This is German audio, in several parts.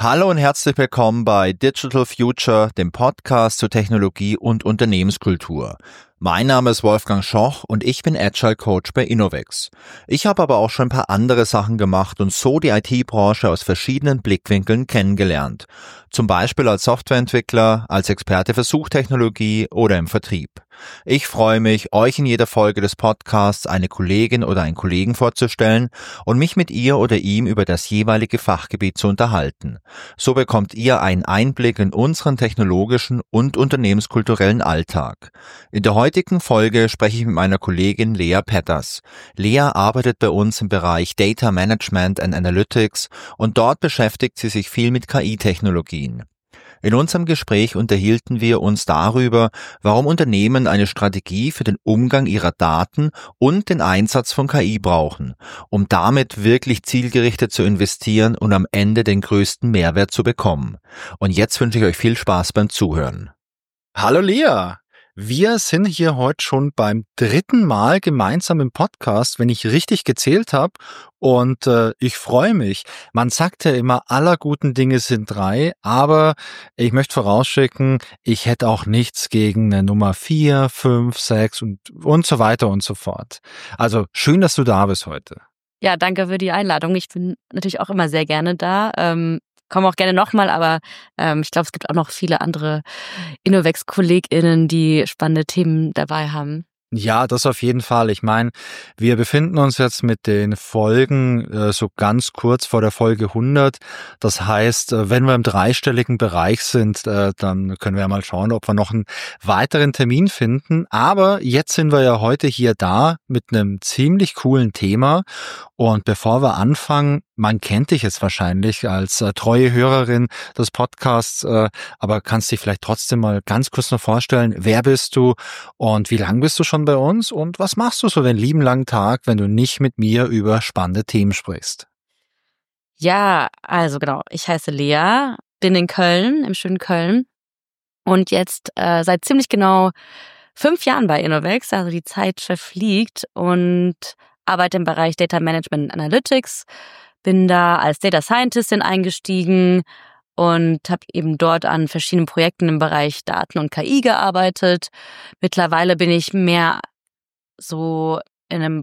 Hallo und herzlich willkommen bei Digital Future, dem Podcast zur Technologie und Unternehmenskultur. Mein Name ist Wolfgang Schoch und ich bin Agile Coach bei Innovex. Ich habe aber auch schon ein paar andere Sachen gemacht und so die IT-Branche aus verschiedenen Blickwinkeln kennengelernt. Zum Beispiel als Softwareentwickler, als Experte für Suchtechnologie oder im Vertrieb. Ich freue mich, euch in jeder Folge des Podcasts eine Kollegin oder einen Kollegen vorzustellen und mich mit ihr oder ihm über das jeweilige Fachgebiet zu unterhalten. So bekommt ihr einen Einblick in unseren technologischen und unternehmenskulturellen Alltag. In der heutigen Folge spreche ich mit meiner Kollegin Lea Petters. Lea arbeitet bei uns im Bereich Data Management and Analytics und dort beschäftigt sie sich viel mit KI-Technologien. In unserem Gespräch unterhielten wir uns darüber, warum Unternehmen eine Strategie für den Umgang ihrer Daten und den Einsatz von KI brauchen, um damit wirklich zielgerichtet zu investieren und am Ende den größten Mehrwert zu bekommen. Und jetzt wünsche ich euch viel Spaß beim Zuhören. Hallo Lea, wir sind hier heute schon beim 3. Mal gemeinsam im Podcast, wenn ich richtig gezählt habe, und ich freue mich. Man sagt ja immer, aller guten Dinge sind 3, aber ich möchte vorausschicken, ich hätte auch nichts gegen eine Nummer 4, 5, 6 und so weiter und so fort. Also schön, dass du da bist heute. Ja, danke für die Einladung. Ich bin natürlich auch immer sehr gerne da. Komme auch gerne nochmal, aber ich glaube, es gibt auch noch viele andere Innovex-KollegInnen, die spannende Themen dabei haben. Ja, das auf jeden Fall. Ich meine, wir befinden uns jetzt mit den Folgen so ganz kurz vor der Folge 100. Das heißt, wenn wir im dreistelligen Bereich sind, dann können wir ja mal schauen, ob wir noch einen weiteren Termin finden. Aber jetzt sind wir ja heute hier da mit einem ziemlich coolen Thema. Und bevor wir anfangen, man kennt dich jetzt wahrscheinlich als treue Hörerin des Podcasts, aber kannst dich vielleicht trotzdem mal ganz kurz noch vorstellen, wer bist du und wie lang bist du schon bei uns und was machst du so den lieben langen Tag, wenn du nicht mit mir über spannende Themen sprichst? Ja, also genau, ich heiße Lea, bin in Köln, im schönen Köln und jetzt seit ziemlich genau 5 Jahren bei Innovex, also die Zeit verfliegt, und arbeite im Bereich Data Management and Analytics, bin da als Data Scientistin eingestiegen und habe eben dort an verschiedenen Projekten im Bereich Daten und KI gearbeitet. Mittlerweile bin ich mehr so in einem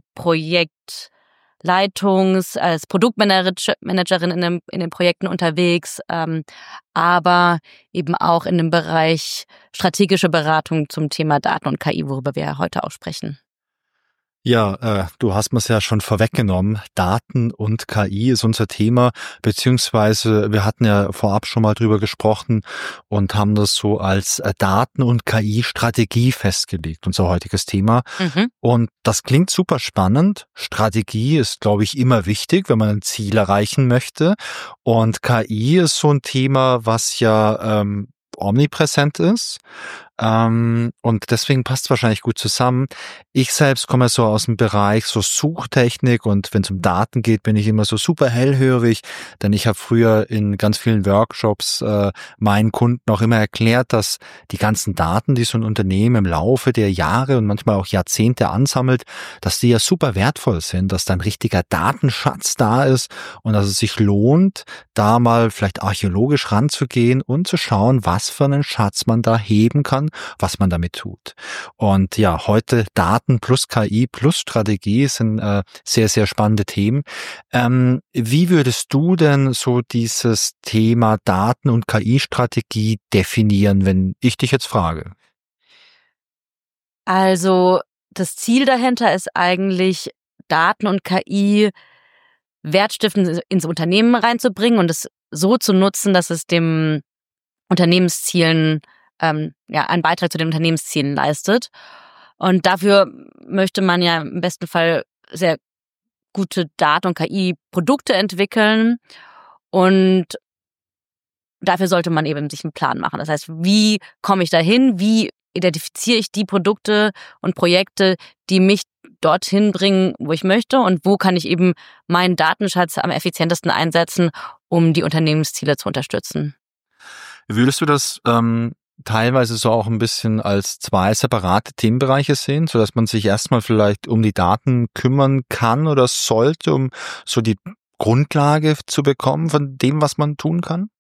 als Produktmanagerin in den Projekten unterwegs, aber eben auch in dem Bereich strategische Beratung zum Thema Daten und KI, worüber wir heute auch sprechen. Ja, du hast mir's ja schon vorweggenommen. Daten und KI ist unser Thema, beziehungsweise wir hatten ja vorab schon mal drüber gesprochen und haben das so als Daten- und KI-Strategie festgelegt, unser heutiges Thema. Und das klingt super spannend. Strategie ist, glaube ich, immer wichtig, wenn man ein Ziel erreichen möchte. Und KI ist so ein Thema, was ja omnipräsent ist. Und deswegen passt es wahrscheinlich gut zusammen. Ich selbst komme so aus dem Bereich so Suchtechnik, und wenn es um Daten geht, bin ich immer so super hellhörig, denn ich habe früher in ganz vielen Workshops meinen Kunden auch immer erklärt, dass die ganzen Daten, die so ein Unternehmen im Laufe der Jahre und manchmal auch Jahrzehnte ansammelt, dass die ja super wertvoll sind, dass da ein richtiger Datenschatz da ist und dass es sich lohnt, da mal vielleicht archäologisch ranzugehen und zu schauen, was für einen Schatz man da heben kann, was man damit tut. Und ja, heute Daten plus KI plus Strategie sind sehr, sehr spannende Themen. Wie würdest du denn so dieses Thema Daten- und KI-Strategie definieren, wenn ich dich jetzt frage? Also das Ziel dahinter ist eigentlich, Daten und KI wertstiftend ins Unternehmen reinzubringen und es so zu nutzen, dass es dem Unternehmenszielen einen Beitrag zu den Unternehmenszielen leistet. Und dafür möchte man ja im besten Fall sehr gute Daten- und KI-Produkte entwickeln. Und dafür sollte man eben sich einen Plan machen. Das heißt, wie komme ich dahin? Wie identifiziere ich die Produkte und Projekte, die mich dorthin bringen, wo ich möchte? Und wo kann ich eben meinen Datenschatz am effizientesten einsetzen, um die Unternehmensziele zu unterstützen? Würdest du das teilweise so auch ein bisschen als 2 separate Themenbereiche sehen, sodass man sich erstmal vielleicht um die Daten kümmern kann oder sollte, um so die Grundlage zu bekommen von dem, was man tun kann?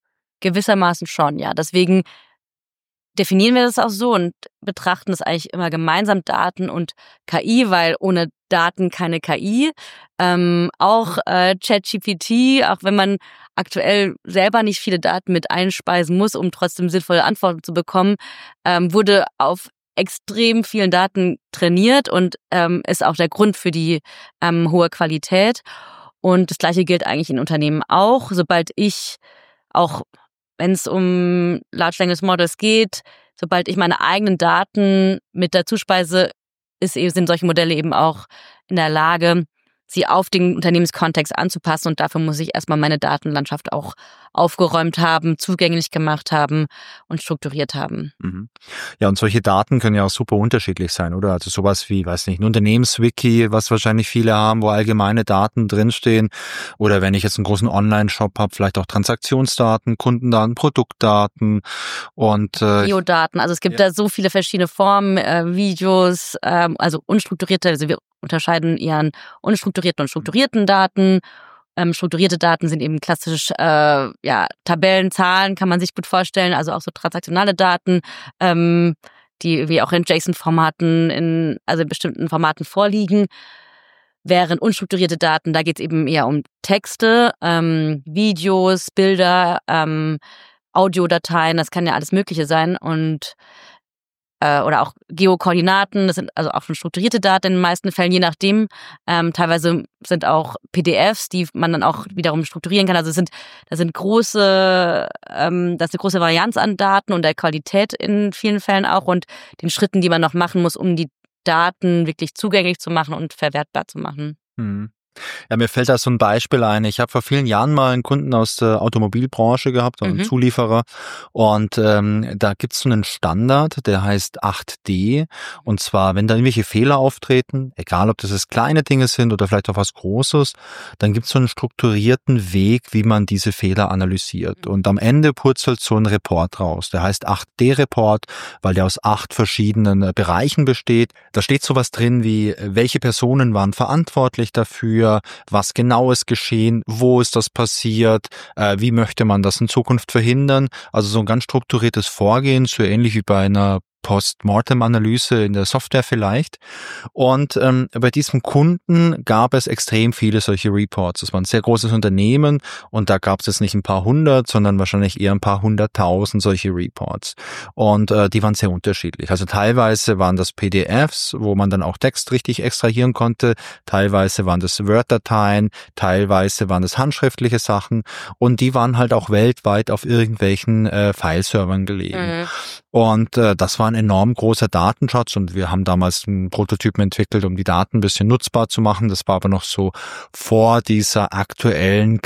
gewissermaßen schon, ja. Deswegen definieren wir das auch so und betrachten es eigentlich immer gemeinsam, Daten und KI, weil ohne Daten keine KI. Auch ChatGPT, auch wenn man aktuell selber nicht viele Daten mit einspeisen muss, um trotzdem sinnvolle Antworten zu bekommen, wurde auf extrem vielen Daten trainiert und ist auch der Grund für die hohe Qualität. Und das Gleiche gilt eigentlich in Unternehmen auch. Sobald ich auch, wenn es um Large Language Models geht, sobald ich meine eigenen Daten mit dazu speise, sind solche Modelle eben auch in der Lage, sie auf den Unternehmenskontext anzupassen. Und dafür muss ich erstmal meine Datenlandschaft auch aufgeräumt haben, zugänglich gemacht haben und strukturiert haben. Mhm. Ja, und solche Daten können ja auch super unterschiedlich sein, oder? Also sowas wie, weiß nicht, ein Unternehmenswiki, was wahrscheinlich viele haben, wo allgemeine Daten drinstehen. Oder wenn ich jetzt einen großen Online-Shop habe, vielleicht auch Transaktionsdaten, Kundendaten, Produktdaten und Geodaten. Also es gibt da so viele verschiedene Formen, Videos, also unstrukturierte, also wir unterscheiden eher an unstrukturierten und strukturierten Daten. Strukturierte Daten sind eben klassisch Tabellen, Zahlen, kann man sich gut vorstellen, also auch so transaktionale Daten, die wie auch in JSON-Formaten, in bestimmten Formaten vorliegen. Während unstrukturierte Daten, da geht es eben eher um Texte, Videos, Bilder, Audiodateien, das kann ja alles Mögliche sein und oder auch Geokoordinaten, das sind also auch schon strukturierte Daten in den meisten Fällen, je nachdem. Teilweise sind auch PDFs, die man dann auch wiederum strukturieren kann. Also das ist eine große Varianz an Daten und der Qualität in vielen Fällen auch und den Schritten, die man noch machen muss, um die Daten wirklich zugänglich zu machen und verwertbar zu machen. Mhm. Ja, mir fällt da so ein Beispiel ein. Ich habe vor vielen Jahren mal einen Kunden aus der Automobilbranche gehabt, einen Zulieferer. Und da gibt's so einen Standard, der heißt 8D. Und zwar, wenn da irgendwelche Fehler auftreten, egal ob das jetzt kleine Dinge sind oder vielleicht auch was Großes, dann gibt's so einen strukturierten Weg, wie man diese Fehler analysiert. Und am Ende purzelt so ein Report raus. Der heißt 8D-Report, weil der aus 8 verschiedenen Bereichen besteht. Da steht sowas drin wie, welche Personen waren verantwortlich dafür, was genau ist geschehen, wo ist das passiert, wie möchte man das in Zukunft verhindern. Also so ein ganz strukturiertes Vorgehen, so ähnlich wie bei einer Post-Mortem-Analyse in der Software vielleicht. Und bei diesem Kunden gab es extrem viele solche Reports. Das war ein sehr großes Unternehmen und da gab es jetzt nicht ein paar hundert, sondern wahrscheinlich eher ein paar 100.000 solche Reports. Und die waren sehr unterschiedlich. Also teilweise waren das PDFs, wo man dann auch Text richtig extrahieren konnte. Teilweise waren das Word-Dateien, teilweise waren das handschriftliche Sachen und die waren halt auch weltweit auf irgendwelchen Fileservern gelegen. Und das war ein enorm großer Datenschatz und wir haben damals einen Prototypen entwickelt, um die Daten ein bisschen nutzbar zu machen. Das war aber noch so vor dieser aktuellen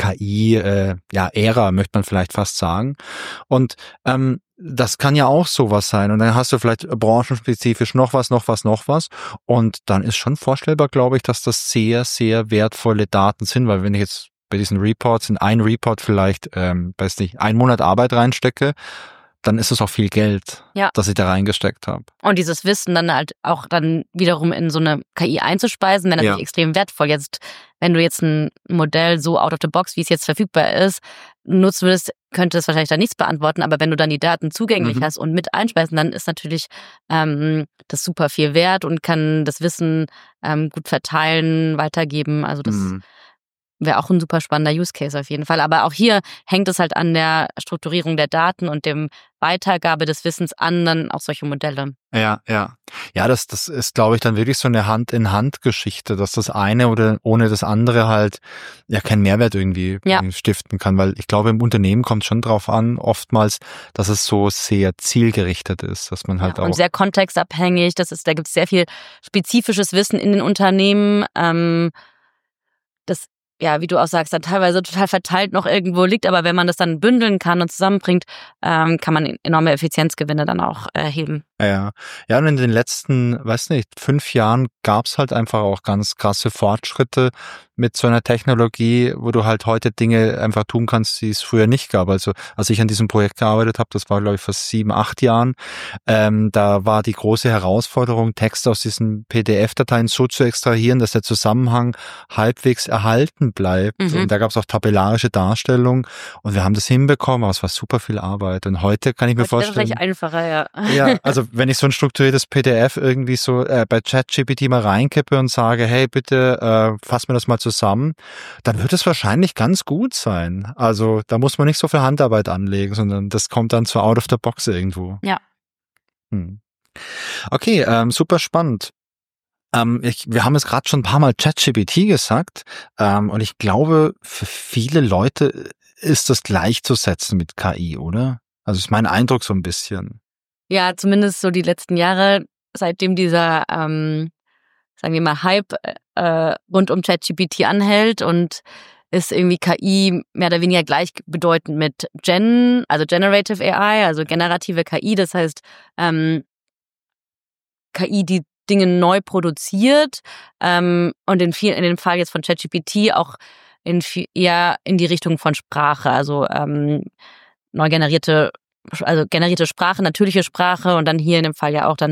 KI-Ära, möchte man vielleicht fast sagen. Und das kann ja auch sowas sein. Und dann hast du vielleicht branchenspezifisch noch was. Und dann ist schon vorstellbar, glaube ich, dass das sehr, sehr wertvolle Daten sind, weil wenn ich jetzt bei diesen Reports in einen Report vielleicht, einen Monat Arbeit reinstecke, dann ist es auch viel Geld, das ich da reingesteckt habe. Und dieses Wissen dann halt auch dann wiederum in so eine KI einzuspeisen, wäre natürlich extrem wertvoll. Jetzt, wenn du jetzt ein Modell so out of the box, wie es jetzt verfügbar ist, nutzen würdest, könnte es wahrscheinlich dann nichts beantworten. Aber wenn du dann die Daten zugänglich hast und mit einspeisen, dann ist natürlich das super viel wert und kann das Wissen gut verteilen, weitergeben. Also das wäre auch ein super spannender Use Case auf jeden Fall. Aber auch hier hängt es halt an der Strukturierung der Daten und dem Weitergabe des Wissens an dann auch solche Modelle. Ja, das ist, glaube ich, dann wirklich so eine Hand-in-Hand-Geschichte, dass das eine oder ohne das andere halt keinen Mehrwert irgendwie stiften kann, weil ich glaube, im Unternehmen kommt es schon drauf an, oftmals, dass es so sehr zielgerichtet ist, dass man halt auch... Und sehr kontextabhängig, da gibt es sehr viel spezifisches Wissen in den Unternehmen, das wie du auch sagst, dann teilweise total verteilt noch irgendwo liegt, aber wenn man das dann bündeln kann und zusammenbringt, kann man enorme Effizienzgewinne dann auch erheben. Ja, ja, und in den letzten, weiß nicht, 5 Jahren gab's halt einfach auch ganz krasse Fortschritte mit so einer Technologie, wo du halt heute Dinge einfach tun kannst, die es früher nicht gab. Also als ich an diesem Projekt gearbeitet habe, das war glaube ich vor 7, 8 Jahren, da war die große Herausforderung, Text aus diesen PDF-Dateien so zu extrahieren, dass der Zusammenhang halbwegs erhalten bleibt. Mhm. Und da gab's auch tabellarische Darstellungen und wir haben das hinbekommen, aber es war super viel Arbeit. Und heute kann ich mir Das wäre vorstellen, vielleicht einfacher, ja. ja, also wenn ich so ein strukturiertes PDF irgendwie so bei ChatGPT mal reinkippe und sage, hey, bitte fass mir das mal zusammen, dann wird es wahrscheinlich ganz gut sein. Also da muss man nicht so viel Handarbeit anlegen, sondern das kommt dann so out of the box irgendwo. Ja. Okay, super spannend. Wir haben es gerade schon ein paar Mal ChatGPT gesagt, und ich glaube, für viele Leute ist das gleichzusetzen mit KI, oder? Also ist mein Eindruck so ein bisschen. Ja, zumindest so die letzten Jahre, seitdem dieser, sagen wir mal, Hype rund um ChatGPT anhält und ist irgendwie KI mehr oder weniger gleichbedeutend mit also Generative AI, also generative KI, das heißt KI, die Dinge neu produziert und in dem Fall jetzt von ChatGPT auch eher in die Richtung von Sprache, also neu generierte Sprache, natürliche Sprache und dann hier in dem Fall ja auch dann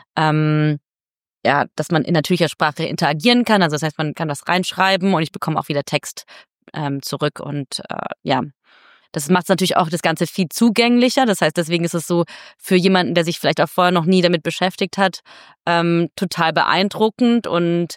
dass man in natürlicher Sprache interagieren kann. Also das heißt, man kann das reinschreiben und ich bekomme auch wieder Text zurück und das macht es natürlich auch das Ganze viel zugänglicher. Das heißt, deswegen ist es so für jemanden, der sich vielleicht auch vorher noch nie damit beschäftigt hat, total beeindruckend und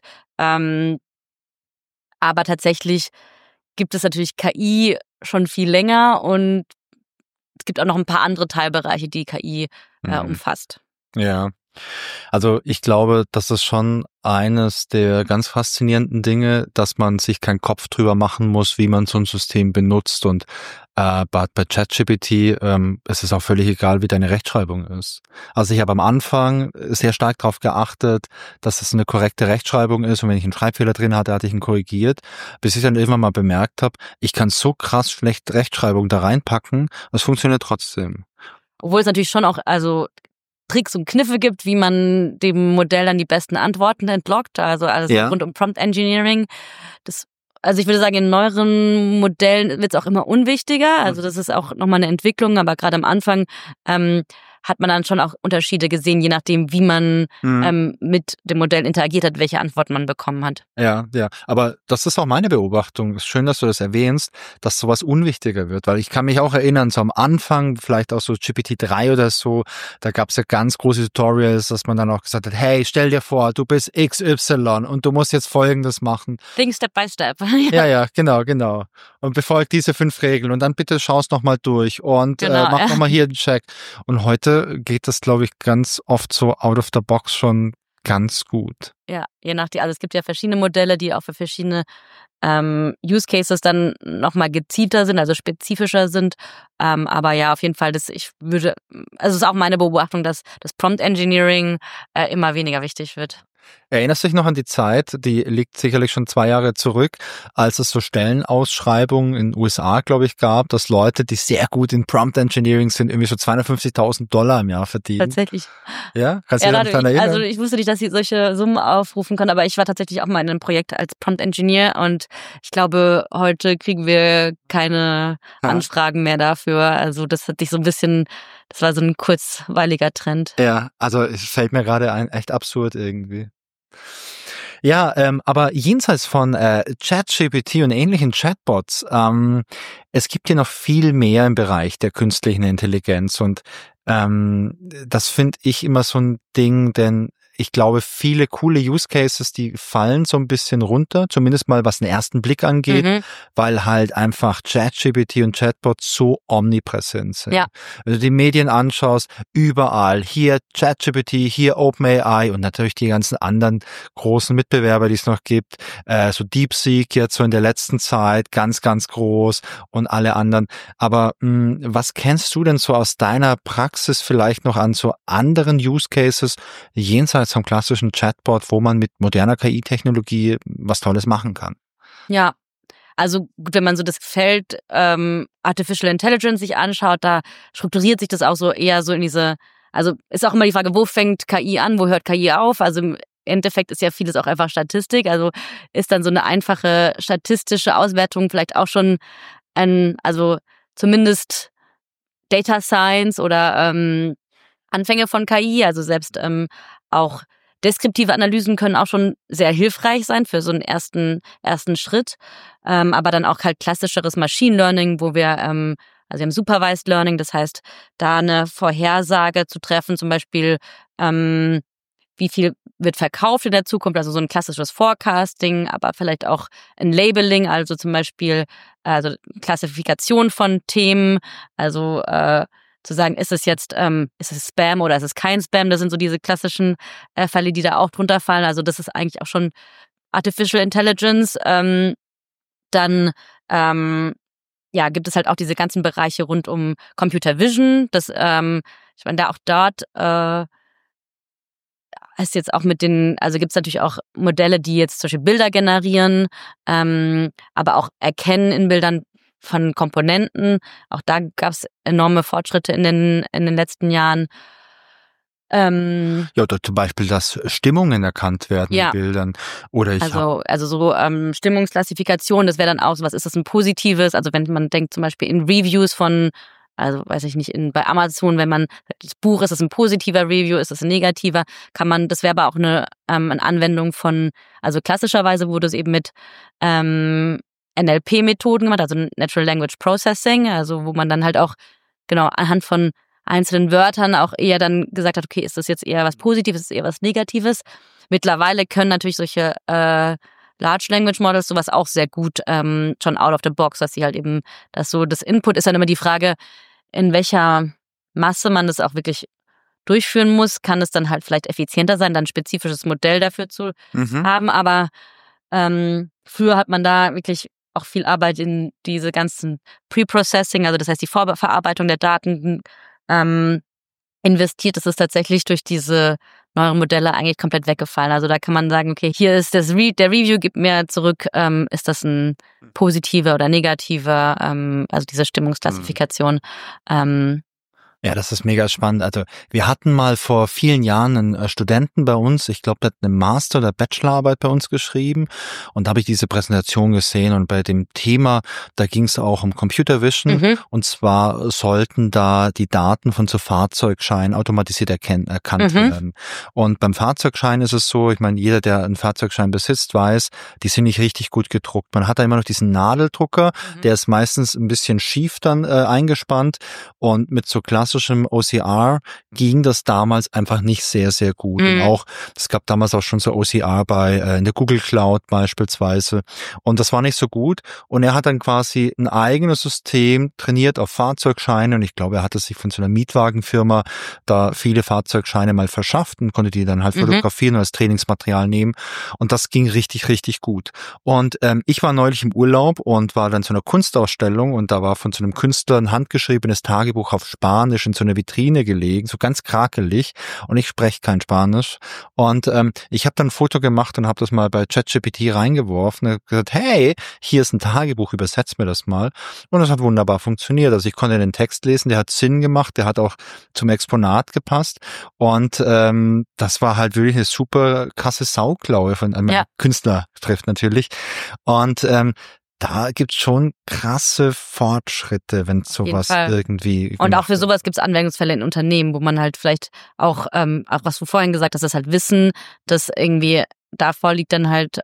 aber tatsächlich gibt es natürlich KI schon viel länger und es gibt auch noch ein paar andere Teilbereiche, die KI umfasst. Ja. Also ich glaube, das ist schon eines der ganz faszinierenden Dinge, dass man sich keinen Kopf drüber machen muss, wie man so ein System benutzt. Und bei ChatGPT ist es auch völlig egal, wie deine Rechtschreibung ist. Also ich habe am Anfang sehr stark darauf geachtet, dass es eine korrekte Rechtschreibung ist. Und wenn ich einen Schreibfehler drin hatte, hatte ich ihn korrigiert. Bis ich dann irgendwann mal bemerkt habe, ich kann so krass schlecht Rechtschreibung da reinpacken, es funktioniert trotzdem. Obwohl es natürlich schon auch Tricks und Kniffe gibt, wie man dem Modell dann die besten Antworten entlockt, also alles rund um Prompt Engineering. Also ich würde sagen, in neueren Modellen wird es auch immer unwichtiger. Also das ist auch nochmal eine Entwicklung, aber gerade am Anfang hat man dann schon auch Unterschiede gesehen, je nachdem, wie man mit dem Modell interagiert hat, welche Antworten man bekommen hat. Ja, aber das ist auch meine Beobachtung. Es ist schön, dass du das erwähnst, dass sowas unwichtiger wird, weil ich kann mich auch erinnern, so am Anfang, vielleicht auch so GPT-3 oder so, da gab es ja ganz große Tutorials, dass man dann auch gesagt hat, hey, stell dir vor, du bist XY und du musst jetzt Folgendes machen. Think Step by Step. Ja, genau. Und befolg diese 5 Regeln und dann bitte schaust nochmal durch und mach nochmal hier einen Check. Und heute geht das, glaube ich, ganz oft so out of the box schon ganz gut. Ja, je nachdem. Also es gibt ja verschiedene Modelle, die auch für verschiedene Use Cases dann nochmal gezielter sind, also spezifischer sind. Aber ja, auf jeden Fall, also es ist auch meine Beobachtung, dass das Prompt Engineering immer weniger wichtig wird. Erinnerst du dich noch an die Zeit, die liegt sicherlich schon 2 Jahre zurück, als es so Stellenausschreibungen in den USA, glaube ich, gab, dass Leute, die sehr gut in Prompt Engineering sind, irgendwie so $250.000 im Jahr verdienen? Tatsächlich. Ja? Kannst du dich daran erinnern? Also ich wusste nicht, dass sie solche Summen aufrufen können, aber ich war tatsächlich auch mal in einem Projekt als Prompt Engineer und ich glaube, heute kriegen wir keine Anfragen mehr dafür. Also das hat sich so ein bisschen, das war so ein kurzweiliger Trend. Ja, also es fällt mir gerade ein, echt absurd irgendwie. Ja, aber jenseits von ChatGPT und ähnlichen Chatbots, es gibt ja noch viel mehr im Bereich der künstlichen Intelligenz und das finde ich immer so ein Ding, denn ich glaube, viele coole Use Cases, die fallen so ein bisschen runter, zumindest mal was den ersten Blick angeht, weil halt einfach ChatGPT und Chatbots so omnipräsent sind. Ja. Wenn du die Medien anschaust, überall, hier ChatGPT, hier OpenAI und natürlich die ganzen anderen großen Mitbewerber, die es noch gibt, so DeepSeek jetzt so in der letzten Zeit, ganz, ganz groß und alle anderen. Aber was kennst du denn so aus deiner Praxis vielleicht noch an so anderen Use Cases jenseits vom klassischen Chatbot, wo man mit moderner KI-Technologie was Tolles machen kann? Ja, also gut, wenn man so das Feld Artificial Intelligence sich anschaut, da strukturiert sich das auch so eher so in diese also ist auch immer die Frage, wo fängt KI an, wo hört KI auf? Also im Endeffekt ist ja vieles auch einfach Statistik. Also ist dann so eine einfache statistische Auswertung vielleicht auch schon also zumindest Data Science oder Anfänge von KI, also selbst auch deskriptive Analysen können auch schon sehr hilfreich sein für so einen ersten Schritt, aber dann auch halt klassischeres Machine Learning, wo wir also wir haben Supervised Learning, das heißt, da eine Vorhersage zu treffen, zum Beispiel wie viel wird verkauft in der Zukunft, also so ein klassisches Forecasting, aber vielleicht auch ein Labeling, also zum Beispiel also Klassifikation von Themen, also zu sagen, ist es jetzt ist es Spam oder ist es kein Spam, das sind so diese klassischen Fälle, die da auch drunter fallen, also das ist eigentlich auch schon Artificial Intelligence. Dann ja, gibt es halt auch diese ganzen Bereiche rund um Computer Vision, das ich meine, da auch dort ist jetzt auch mit also gibt es natürlich auch Modelle, die jetzt zum Beispiel Bilder generieren, aber auch erkennen in Bildern von Komponenten. Auch da gab es enorme Fortschritte in den letzten Jahren. Ja, oder zum Beispiel, dass Stimmungen erkannt werden Ja. in Bildern. Oder Also so Stimmungsklassifikation, das wäre dann auch so, was ist das ein positives? Also wenn man denkt zum Beispiel in Reviews von, also weiß ich nicht, bei Amazon, wenn man das Buch, ist es ein positiver Review, ist es ein negativer, das wäre aber auch eine Anwendung von, also klassischerweise wurde es eben mit NLP-Methoden gemacht, also Natural Language Processing, also wo man dann halt auch genau anhand von einzelnen Wörtern auch eher dann gesagt hat, okay, ist das jetzt eher was Positives, ist es eher was Negatives? Mittlerweile können natürlich solche Large Language Models sowas auch sehr gut schon out of the box, dass sie halt eben, das Input ist dann immer die Frage, in welcher Masse man das auch wirklich durchführen muss, kann es dann halt vielleicht effizienter sein, dann ein spezifisches Modell dafür zu haben, aber früher hat man da wirklich auch viel Arbeit in diese ganzen Pre-Processing, also das heißt die Vorverarbeitung der Daten investiert. Das ist tatsächlich durch diese neueren Modelle eigentlich komplett weggefallen. Also da kann man sagen, okay, hier ist der Review, gibt mir zurück, ist das ein positiver oder negativer, also diese Stimmungsklassifikation. Ja, das ist mega spannend. Also wir hatten mal vor vielen Jahren einen Studenten bei uns, ich glaube, der hat eine Master- oder Bachelorarbeit bei uns geschrieben und da habe ich diese Präsentation gesehen und bei dem Thema, da ging es auch um Computer Vision und zwar sollten da die Daten von so Fahrzeugscheinen automatisiert erkannt werden. Und beim Fahrzeugschein ist es so, ich meine, jeder, der einen Fahrzeugschein besitzt, weiß, die sind nicht richtig gut gedruckt. Man hat da immer noch diesen Nadeldrucker, der ist meistens ein bisschen schief dann eingespannt und mit so klassischen OCR ging das damals einfach nicht sehr, sehr gut. Und auch, es gab damals auch schon so OCR in der Google Cloud beispielsweise. Und das war nicht so gut. Und er hat dann quasi ein eigenes System trainiert auf Fahrzeugscheine. Und ich glaube, er hatte sich von so einer Mietwagenfirma da viele Fahrzeugscheine mal verschafft und konnte die dann halt fotografieren und als Trainingsmaterial nehmen. Und das ging richtig, richtig gut. Und ich war neulich im Urlaub und war dann zu einer Kunstausstellung und da war von so einem Künstler ein handgeschriebenes Tagebuch auf Spanisch in so einer Vitrine gelegen, so ganz krakelig und ich spreche kein Spanisch und ich habe dann ein Foto gemacht und habe das mal bei ChatGPT reingeworfen und gesagt, hey, hier ist ein Tagebuch, übersetzt mir das mal und das hat wunderbar funktioniert, also ich konnte den Text lesen, der hat Sinn gemacht, der hat auch zum Exponat gepasst und das war halt wirklich eine super krasse Sauklaue von einem Künstler trifft natürlich und da gibt's schon krasse Fortschritte, wenn sowas irgendwie. Und auch für sowas gibt's Anwendungsfälle in Unternehmen, wo man halt vielleicht auch was du vorhin gesagt hast, das halt Wissen, das irgendwie da vorliegt, dann halt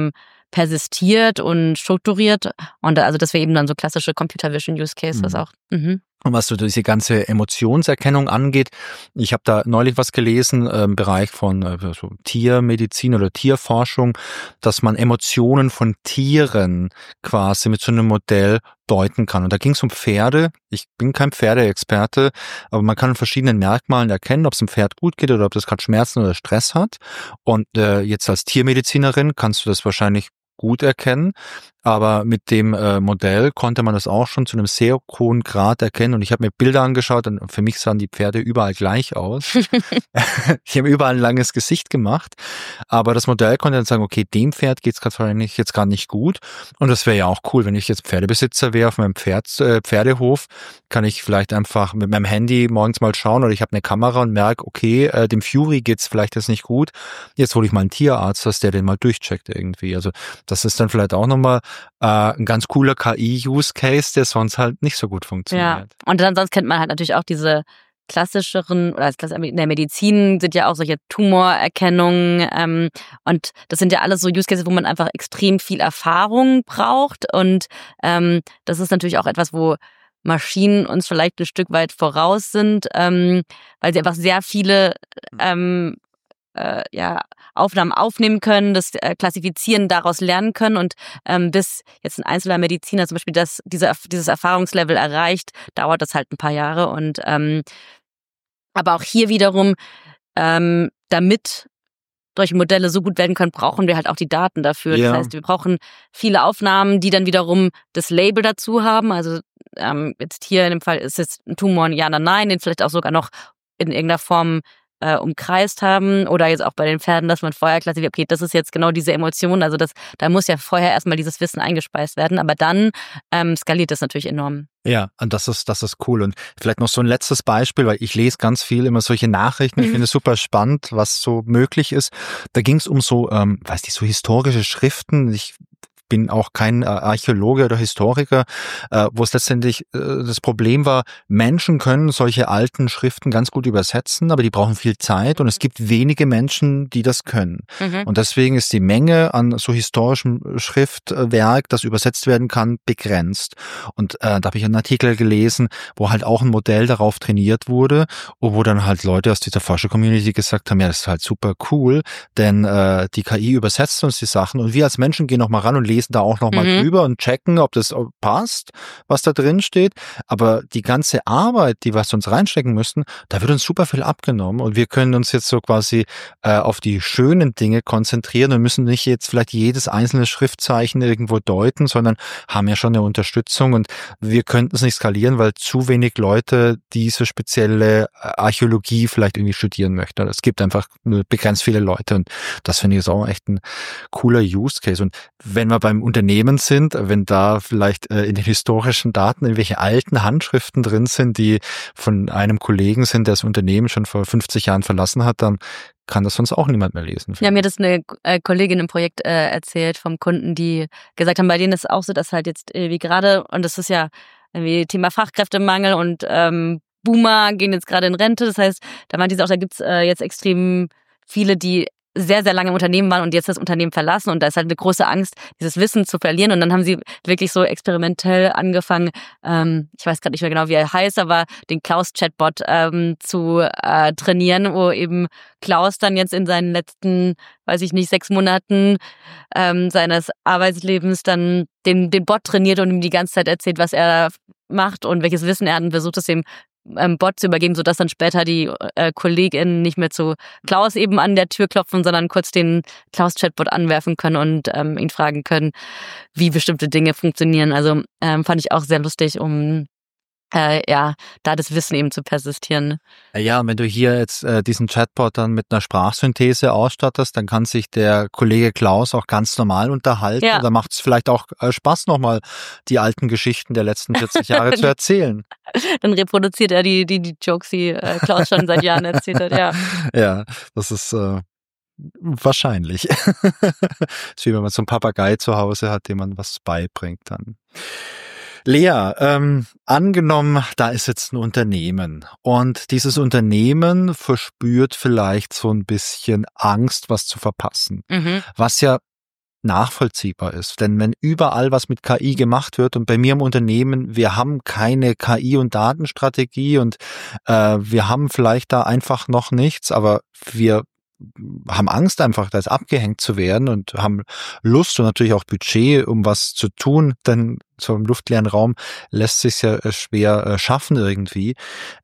persistiert und strukturiert. Und also das wäre eben dann so klassische Computer Vision Use Cases auch. Und was so diese ganze Emotionserkennung angeht, ich habe da neulich was gelesen im Bereich von so Tiermedizin oder Tierforschung, dass man Emotionen von Tieren quasi mit so einem Modell deuten kann. Und da ging es um Pferde. Ich bin kein Pferdeexperte, aber man kann in verschiedenen Merkmalen erkennen, ob es dem Pferd gut geht oder ob das gerade Schmerzen oder Stress hat. Und jetzt als Tiermedizinerin kannst du das wahrscheinlich gut erkennen. aber mit dem Modell konnte man das auch schon zu einem sehr hohen Grad erkennen und ich habe mir Bilder angeschaut und für mich sahen die Pferde überall gleich aus. Ich habe überall ein langes Gesicht gemacht, aber das Modell konnte dann sagen, okay, dem Pferd geht's wahrscheinlich jetzt gerade nicht gut und das wäre ja auch cool, wenn ich jetzt Pferdebesitzer wäre auf meinem Pferdehof, kann ich vielleicht einfach mit meinem Handy morgens mal schauen oder ich habe eine Kamera und merke, okay, dem Fury geht's vielleicht jetzt nicht gut, jetzt hole ich mal einen Tierarzt, dass der den mal durchcheckt irgendwie. Also das ist dann vielleicht auch nochmal ein ganz cooler KI-Use-Case, der sonst halt nicht so gut funktioniert. Ja, und dann sonst kennt man halt natürlich auch diese klassischeren, oder in der Medizin sind ja auch solche Tumorerkennungen und das sind ja alles so Use Cases, wo man einfach extrem viel Erfahrung braucht und das ist natürlich auch etwas, wo Maschinen uns vielleicht ein Stück weit voraus sind, weil sie einfach sehr viele Aufnahmen aufnehmen können, das klassifizieren, daraus lernen können und bis jetzt ein einzelner Mediziner zum Beispiel dieses Erfahrungslevel erreicht, dauert das halt ein paar Jahre und aber auch hier wiederum, damit solche Modelle so gut werden können, brauchen wir halt auch die Daten dafür. Ja. Das heißt, wir brauchen viele Aufnahmen, die dann wiederum das Label dazu haben. Also jetzt hier in dem Fall ist jetzt ein Tumor ein Ja oder Nein, den vielleicht auch sogar noch in irgendeiner Form umkreist haben oder jetzt auch bei den Pferden, dass man vorher klassifiziert, okay, das ist jetzt genau diese Emotion, also da muss ja vorher erstmal dieses Wissen eingespeist werden, aber dann skaliert das natürlich enorm. Ja, und das ist cool. Und vielleicht noch so ein letztes Beispiel, weil ich lese ganz viel immer solche Nachrichten. Ich finde es super spannend, was so möglich ist. Da ging es um so, so historische Schriften. Ich bin auch kein Archäologe oder Historiker, wo es letztendlich das Problem war, Menschen können solche alten Schriften ganz gut übersetzen, aber die brauchen viel Zeit und es gibt wenige Menschen, die das können. Und deswegen ist die Menge an so historischem Schriftwerk, das übersetzt werden kann, begrenzt. Und da habe ich einen Artikel gelesen, wo halt auch ein Modell darauf trainiert wurde, wo dann halt Leute aus dieser Forscher-Community gesagt haben, ja, das ist halt super cool, denn die KI übersetzt uns die Sachen und wir als Menschen gehen noch mal ran und lesen da auch nochmal drüber und checken, ob das passt, was da drin steht. Aber die ganze Arbeit, die wir sonst reinstecken müssten, da wird uns super viel abgenommen und wir können uns jetzt so quasi auf die schönen Dinge konzentrieren und müssen nicht jetzt vielleicht jedes einzelne Schriftzeichen irgendwo deuten, sondern haben ja schon eine Unterstützung und wir könnten es nicht skalieren, weil zu wenig Leute diese spezielle Archäologie vielleicht irgendwie studieren möchten. Es gibt einfach nur begrenzt viele Leute und das finde ich ist auch echt ein cooler Use Case. Und wenn wir beim Unternehmen sind, wenn da vielleicht in den historischen Daten irgendwelche alten Handschriften drin sind, die von einem Kollegen sind, der das Unternehmen schon vor 50 Jahren verlassen hat, dann kann das sonst auch niemand mehr lesen. Ja, mir hat das eine Kollegin im Projekt erzählt vom Kunden, die gesagt haben, bei denen ist es auch so, dass halt jetzt wie gerade, und das ist ja irgendwie Thema Fachkräftemangel und Boomer gehen jetzt gerade in Rente, das heißt, da meinte sie auch, da gibt's jetzt extrem viele, die sehr, sehr lange im Unternehmen waren und jetzt das Unternehmen verlassen und da ist halt eine große Angst, dieses Wissen zu verlieren und dann haben sie wirklich so experimentell angefangen, ich weiß gerade nicht mehr genau, wie er heißt, aber den Klaus-Chatbot zu trainieren, wo eben Klaus dann jetzt in seinen letzten, 6 Monaten seines Arbeitslebens dann den Bot trainiert und ihm die ganze Zeit erzählt, was er macht und welches Wissen er hat und versucht es dem Bot zu übergeben, sodass dann später die KollegInnen nicht mehr zu Klaus eben an der Tür klopfen, sondern kurz den Klaus-Chatbot anwerfen können und ihn fragen können, wie bestimmte Dinge funktionieren. Also fand ich auch sehr lustig, um da das Wissen eben zu persistieren. Ja, und wenn du hier jetzt diesen Chatbot dann mit einer Sprachsynthese ausstattest, dann kann sich der Kollege Klaus auch ganz normal unterhalten. Ja. Da macht es vielleicht auch Spaß, nochmal die alten Geschichten der letzten 40 Jahre zu erzählen. Dann reproduziert er die Jokes, die Klaus schon seit Jahren erzählt hat, ja. Ja, das ist wahrscheinlich. Das ist wie wenn man so einen Papagei zu Hause hat, dem man was beibringt dann. Lea, angenommen, da ist jetzt ein Unternehmen und dieses Unternehmen verspürt vielleicht so ein bisschen Angst, was zu verpassen, was ja nachvollziehbar ist. Denn wenn überall was mit KI gemacht wird und bei mir im Unternehmen, wir haben keine KI- und Datenstrategie und wir haben vielleicht da einfach noch nichts, aber wir haben Angst einfach, da jetzt abgehängt zu werden und haben Lust und natürlich auch Budget, um was zu tun, denn so im luftleeren Raum lässt sich ja schwer schaffen irgendwie.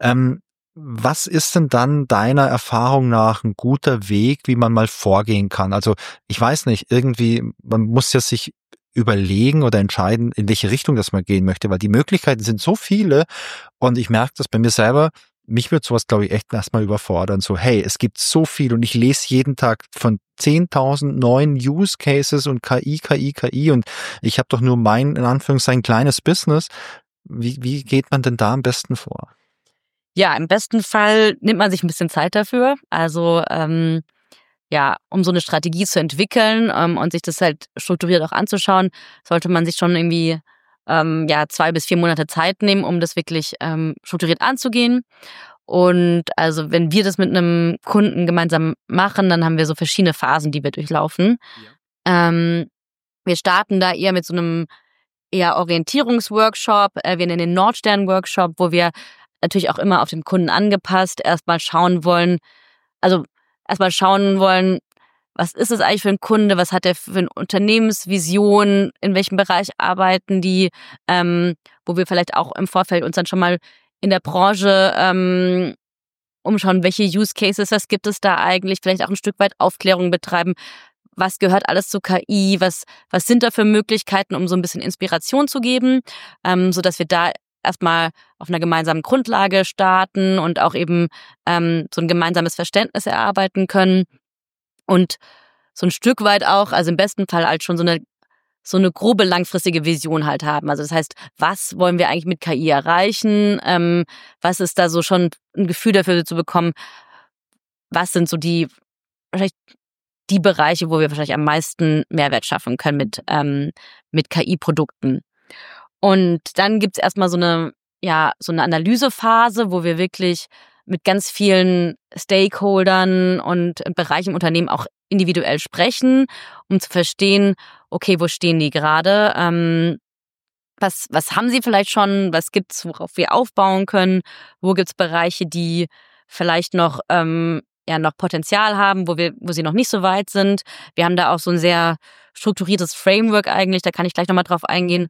Was ist denn dann deiner Erfahrung nach ein guter Weg, wie man mal vorgehen kann? Also ich weiß nicht, irgendwie, man muss ja sich überlegen oder entscheiden, in welche Richtung das man gehen möchte, weil die Möglichkeiten sind so viele und ich merke das bei mir selber. Mich wird sowas, glaube ich, echt erstmal überfordern. So, hey, es gibt so viel und ich lese jeden Tag von 10.000 neuen Use Cases und KI und ich habe doch nur mein, in Anführungszeichen, kleines Business. Wie geht man denn da am besten vor? Ja, im besten Fall nimmt man sich ein bisschen Zeit dafür. Also um so eine Strategie zu entwickeln und sich das halt strukturiert auch anzuschauen, sollte man sich schon irgendwie 2 bis 4 Monate Zeit nehmen, um das wirklich strukturiert anzugehen. Und also wenn wir das mit einem Kunden gemeinsam machen, dann haben wir so verschiedene Phasen, die wir durchlaufen. Ja. Wir starten da eher mit so einem eher Orientierungsworkshop. Wir nennen den Nordstern-Workshop, wo wir natürlich auch immer auf den Kunden angepasst erstmal schauen wollen, was ist es eigentlich für ein Kunde, was hat er für eine Unternehmensvision, in welchem Bereich arbeiten die, wo wir vielleicht auch im Vorfeld uns dann schon mal in der Branche umschauen, welche Use Cases, was gibt es da eigentlich, vielleicht auch ein Stück weit Aufklärung betreiben, was gehört alles zu KI, was sind da für Möglichkeiten, um so ein bisschen Inspiration zu geben, sodass wir da erstmal auf einer gemeinsamen Grundlage starten und auch eben so ein gemeinsames Verständnis erarbeiten können und so ein Stück weit auch, also im besten Fall halt schon so eine grobe langfristige Vision halt haben. Also das heißt, was wollen wir eigentlich mit KI erreichen? Was ist da so schon ein Gefühl dafür zu bekommen? Was sind so wahrscheinlich die Bereiche, wo wir wahrscheinlich am meisten Mehrwert schaffen können mit KI-Produkten? Und dann gibt's erstmal so eine Analysephase, wo wir wirklich mit ganz vielen Stakeholdern und Bereichen im Unternehmen auch individuell sprechen, um zu verstehen, okay, wo stehen die gerade? Was haben sie vielleicht schon? Was gibt's, worauf wir aufbauen können? Wo gibt's Bereiche, die vielleicht noch Potenzial haben, wo sie noch nicht so weit sind? Wir haben da auch so ein sehr strukturiertes Framework eigentlich, da kann ich gleich nochmal drauf eingehen,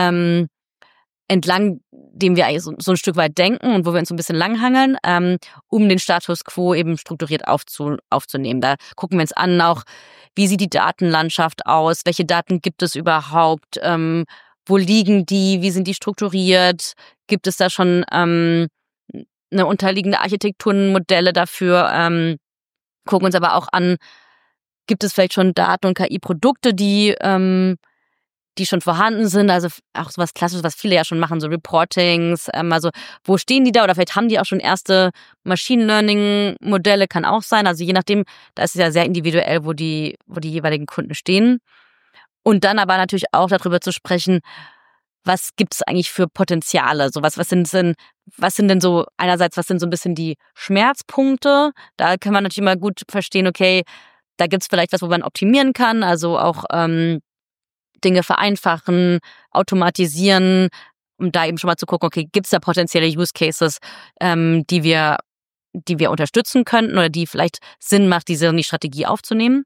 entlang dem wir eigentlich so ein Stück weit denken und wo wir uns so ein bisschen langhangeln, um den Status quo eben strukturiert aufzunehmen. Da gucken wir uns an auch, wie sieht die Datenlandschaft aus, welche Daten gibt es überhaupt, wo liegen die, wie sind die strukturiert, gibt es da schon eine unterliegende Architekturenmodelle dafür, gucken uns aber auch an, gibt es vielleicht schon Daten- und KI-Produkte, die schon vorhanden sind, also auch sowas Klassisches, was viele ja schon machen, so Reportings, also wo stehen die da oder vielleicht haben die auch schon erste Machine Learning Modelle, kann auch sein, also je nachdem, da ist es ja sehr individuell, wo die jeweiligen Kunden stehen. Und dann aber natürlich auch darüber zu sprechen, was gibt es eigentlich für Potenziale, so was sind denn so, einerseits, was sind so ein bisschen die Schmerzpunkte, da kann man natürlich immer gut verstehen, okay, da gibt es vielleicht was, wo man optimieren kann, also auch Dinge vereinfachen, automatisieren, um da eben schon mal zu gucken, okay, gibt es da potenzielle Use Cases, die wir unterstützen könnten oder die vielleicht Sinn macht, diese in die Strategie aufzunehmen.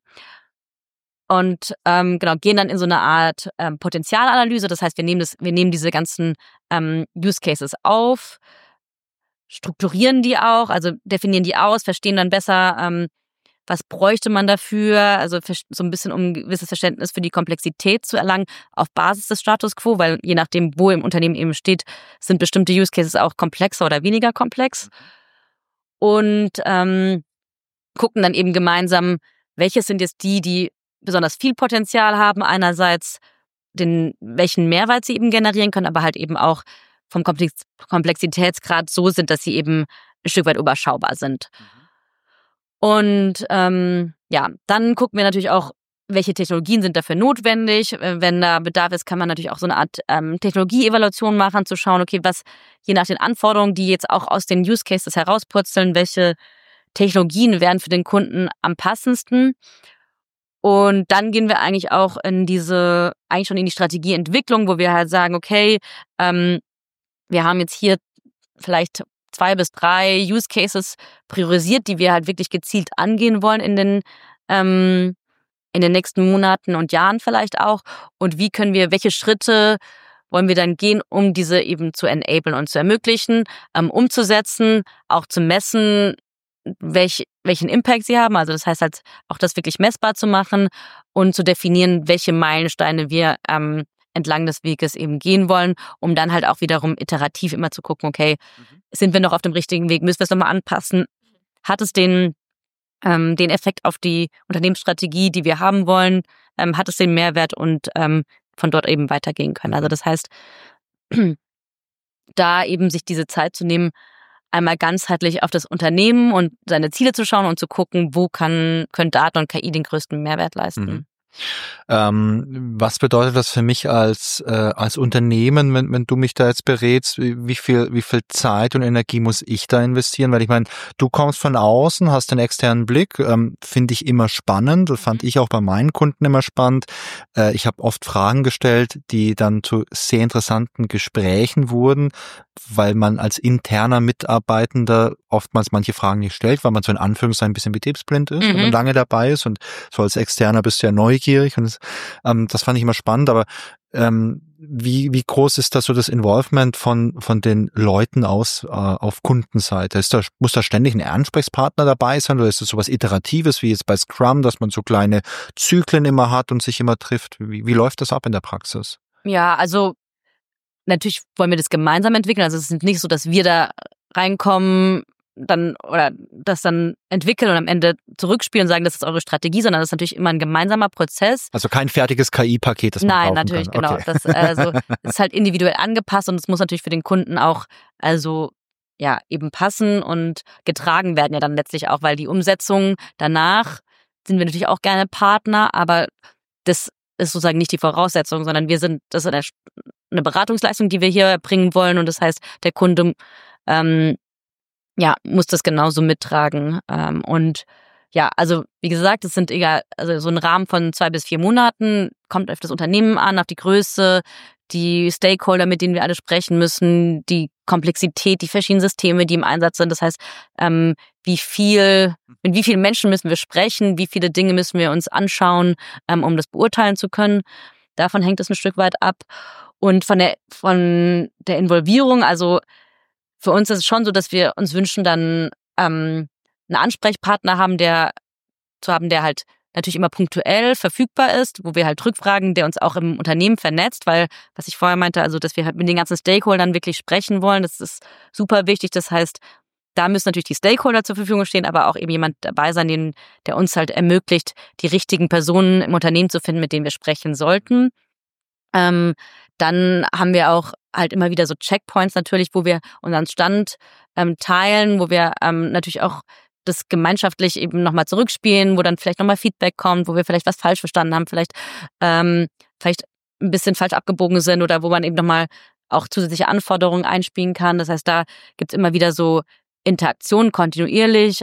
Und gehen dann in so eine Art Potenzialanalyse. Das heißt, wir nehmen diese ganzen Use Cases auf, strukturieren die auch, also definieren die aus, verstehen dann besser, was bräuchte man dafür, also so ein bisschen, um ein gewisses Verständnis für die Komplexität zu erlangen, auf Basis des Status quo, weil je nachdem, wo im Unternehmen eben steht, sind bestimmte Use Cases auch komplexer oder weniger komplex. Und gucken dann eben gemeinsam, welches sind jetzt die besonders viel Potenzial haben, einerseits welchen Mehrwert sie eben generieren können, aber halt eben auch vom Komplexitätsgrad so sind, dass sie eben ein Stück weit überschaubar sind. Und dann gucken wir natürlich auch, welche Technologien sind dafür notwendig. Wenn da Bedarf ist, kann man natürlich auch so eine Art Technologieevaluation machen, zu schauen, okay, was je nach den Anforderungen, die jetzt auch aus den Use Cases herauspurzeln, welche Technologien wären für den Kunden am passendsten. Und dann gehen wir eigentlich auch eigentlich schon in die Strategieentwicklung, wo wir halt sagen, okay, wir haben jetzt hier vielleicht 2 bis 3 Use Cases priorisiert, die wir halt wirklich gezielt angehen wollen in den nächsten Monaten und Jahren vielleicht auch. Und welche Schritte wollen wir dann gehen, um diese eben zu enablen und zu ermöglichen, umzusetzen, auch zu messen, welchen Impact sie haben. Also das heißt halt auch das wirklich messbar zu machen und zu definieren, welche Meilensteine wir entlang des Weges eben gehen wollen, um dann halt auch wiederum iterativ immer zu gucken, okay, sind wir noch auf dem richtigen Weg, müssen wir es nochmal anpassen? Hat es den Effekt auf die Unternehmensstrategie, die wir haben wollen? Hat es den Mehrwert und von dort eben weitergehen können? Also das heißt, da eben sich diese Zeit zu nehmen, einmal ganzheitlich auf das Unternehmen und seine Ziele zu schauen und zu gucken, wo können Daten und KI den größten Mehrwert leisten. Was bedeutet das für mich als Unternehmen, wenn du mich da jetzt berätst? Wie viel Zeit und Energie muss ich da investieren? Weil ich meine, du kommst von außen, hast den externen Blick, finde ich immer spannend. Das fand ich auch bei meinen Kunden immer spannend. Ich habe oft Fragen gestellt, die dann zu sehr interessanten Gesprächen wurden, weil man als interner Mitarbeitender oftmals manche Fragen nicht stellt, weil man so in Anführungszeichen ein bisschen betriebsblind ist, wenn man lange dabei ist, und so als Externer bist du ja neugierig, und das fand ich immer spannend. Aber wie groß ist da so das Involvement von den Leuten auf Kundenseite? Muss da ständig ein Ansprechpartner dabei sein, oder ist das sowas Iteratives wie jetzt bei Scrum, dass man so kleine Zyklen immer hat und sich immer trifft? Wie läuft das ab in der Praxis? Ja, also natürlich wollen wir das gemeinsam entwickeln. Also es ist nicht so, dass wir da reinkommen oder das dann entwickeln und am Ende zurückspielen und sagen, das ist eure Strategie, sondern das ist natürlich immer ein gemeinsamer Prozess. Also kein fertiges KI-Paket, das man kaufen kann. Nein, natürlich, genau. Okay. Das ist halt individuell angepasst und es muss natürlich für den Kunden auch eben passen und getragen werden ja dann letztlich auch, weil die Umsetzung danach sind wir natürlich auch gerne Partner, aber das ist sozusagen nicht die Voraussetzung, sondern das ist eine Beratungsleistung, die wir hier erbringen wollen, und das heißt, der Kunde muss das genauso mittragen. Und ja, also wie gesagt, es sind so ein Rahmen von 2 bis 4 Monaten, kommt auf das Unternehmen an, auf die Größe, die Stakeholder, mit denen wir alle sprechen müssen, die Komplexität, die verschiedenen Systeme, die im Einsatz sind. Das heißt, mit wie vielen Menschen müssen wir sprechen, wie viele Dinge müssen wir uns anschauen, um das beurteilen zu können. Davon hängt es ein Stück weit ab. Und von der Involvierung, also für uns ist es schon so, dass wir uns wünschen, dann einen Ansprechpartner haben, der halt natürlich immer punktuell verfügbar ist, wo wir halt rückfragen, der uns auch im Unternehmen vernetzt, weil, was ich vorher meinte, also dass wir halt mit den ganzen Stakeholdern wirklich sprechen wollen, das ist super wichtig. Das heißt, da müssen natürlich die Stakeholder zur Verfügung stehen, aber auch eben jemand dabei sein, der uns halt ermöglicht, die richtigen Personen im Unternehmen zu finden, mit denen wir sprechen sollten. Dann haben wir auch halt immer wieder so Checkpoints natürlich, wo wir unseren Stand teilen, wo wir natürlich auch das gemeinschaftlich eben nochmal zurückspielen, wo dann vielleicht nochmal Feedback kommt, wo wir vielleicht was falsch verstanden haben, vielleicht ein bisschen falsch abgebogen sind, oder wo man eben nochmal auch zusätzliche Anforderungen einspielen kann. Das heißt, da gibt's immer wieder so Interaktion kontinuierlich,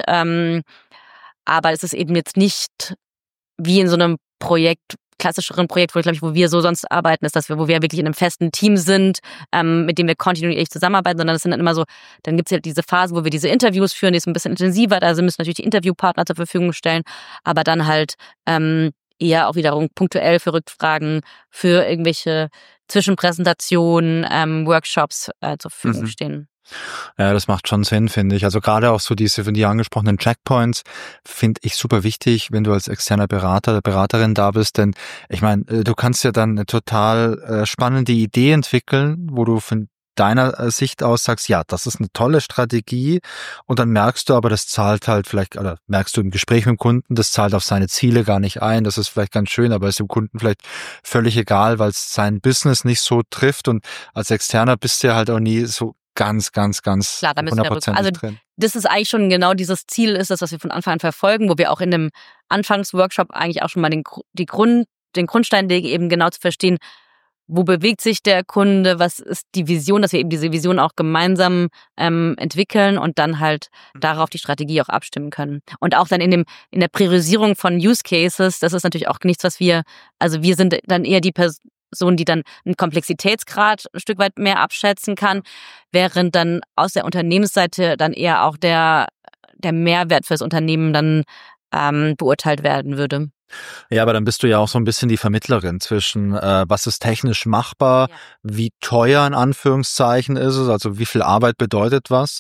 aber es ist eben jetzt nicht wie in so einem klassischeren Projekt, wo wir so sonst arbeiten, ist, wo wir wirklich in einem festen Team sind, mit dem wir kontinuierlich zusammenarbeiten, sondern es sind dann immer so, dann gibt es halt diese Phase, wo wir diese Interviews führen, die ist ein bisschen intensiver, also müssen natürlich die Interviewpartner zur Verfügung stellen, aber dann halt eher auch wiederum punktuell für Rückfragen, für irgendwelche Zwischenpräsentationen, Workshops zur Verfügung stehen. Ja, das macht schon Sinn, finde ich. Also gerade auch so diese von dir angesprochenen Checkpoints finde ich super wichtig, wenn du als externer Berater oder Beraterin da bist, denn ich meine, du kannst ja dann eine total spannende Idee entwickeln, wo du von deiner Sicht aus sagst, ja, das ist eine tolle Strategie, und dann merkst du aber, das zahlt halt vielleicht, oder merkst du im Gespräch mit dem Kunden, das zahlt auf seine Ziele gar nicht ein, das ist vielleicht ganz schön, aber ist dem Kunden vielleicht völlig egal, weil es sein Business nicht so trifft, und als Externer bist du ja halt auch nie so ganz Klar, da müssen wir drin. Das ist eigentlich schon genau dieses Ziel, ist das, was wir von Anfang an verfolgen, wo wir auch in dem Anfangsworkshop eigentlich auch schon mal den Grundstein legen, eben genau zu verstehen, wo bewegt sich der Kunde, was ist die Vision, dass wir eben diese Vision auch gemeinsam entwickeln und dann halt darauf die Strategie auch abstimmen können. Und auch dann in der Priorisierung von Use Cases, das ist natürlich auch nichts, wir sind dann eher die Person, die dann einen Komplexitätsgrad ein Stück weit mehr abschätzen kann, während dann aus der Unternehmensseite dann eher auch der Mehrwert fürs Unternehmen dann beurteilt werden würde. Ja, aber dann bist du ja auch so ein bisschen die Vermittlerin zwischen, was ist technisch machbar, wie teuer in Anführungszeichen ist es, also wie viel Arbeit bedeutet was,